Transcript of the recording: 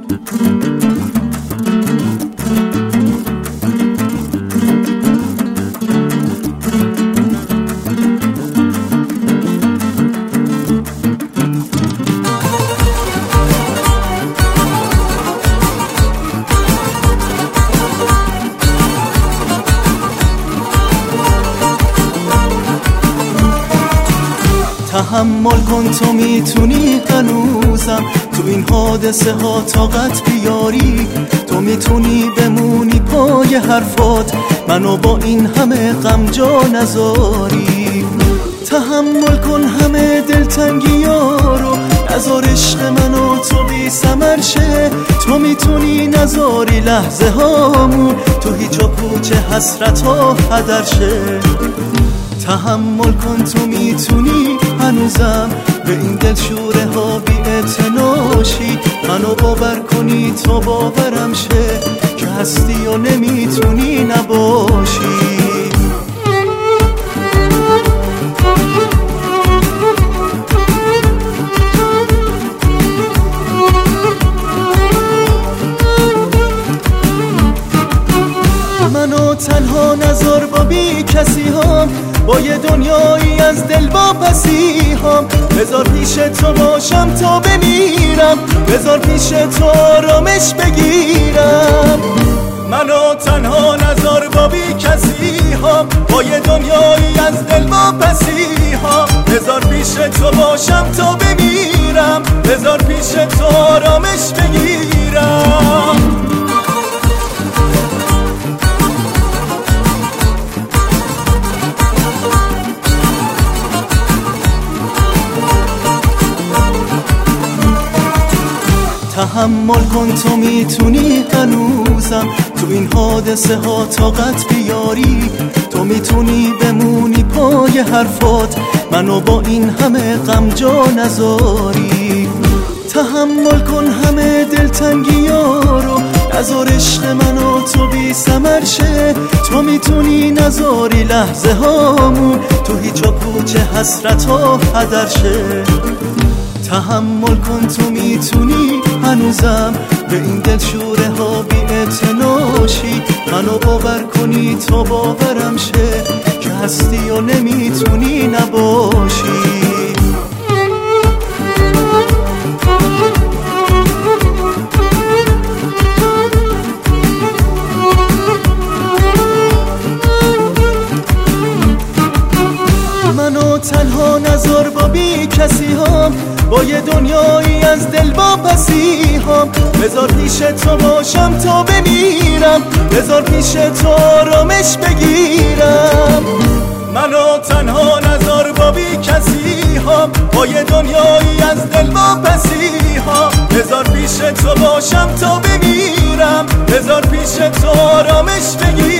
تحمل کن تو میتونی هنوزم تو این حادثه ها طاقت بیاری، تو میتونی بمونی پای حرفات منو با این همه غم جا نذاری. تحمل کن همه دلتنگی ها رو، نذار عشق منو تو بی ثمر شه، تو میتونی نذاری لحظه هامون تو هیچ و پوچ حسرت ها هدر شه. تحمل کن تو میتونی هنوزم به این دلشوره ها بی اعتناشی، منو باور کنی تو باورم شه که هستی و نمیتونی نباشی. منو تنها نذار با بی کسی هم، با یه دنیایی از دل واپسی هم، بذار پیش تو باشم تا بمیرم، بذار پیش تو آرامش بگیرم. منو تنها نذار با بی کسی هم، با یه دنیایی از دل واپسی هم، بذار پیش تو باشم تا بمیرم، بذار پیش تو آرامش بگیرم. تحمل کن تو میتونی هنوزم تو این حادثه ها طاقت بیاری، تو میتونی بمونی پای حرفات منو با این همه غم جا نذاری. تحمل کن همه دلتنگی ها رو، نذار عشق منو تو بی ثمر شه، تو میتونی نذاری لحظه هامون تو هیچ و پوچ حسرت ها هدر شه. تحمل کن تو میتونی هنوزم به این دلشوره ها بی اعتناشی، منو باور کنی تو باورم شه که هستی و نمیتونی نباشی. منو تنها نذار با بی کسی هم، با یه دنیایی از دل واپسی هم، بذار پیش تو باشم تا بمیرم، بذار پیش تو آرامش بگیرم. منو تنها نذار با بی کسی هم، با یه دنیایی از دل واپسی هم، بذار پیش تو باشم تا بمیرم، بذار پیش تو آرامش بگیرم.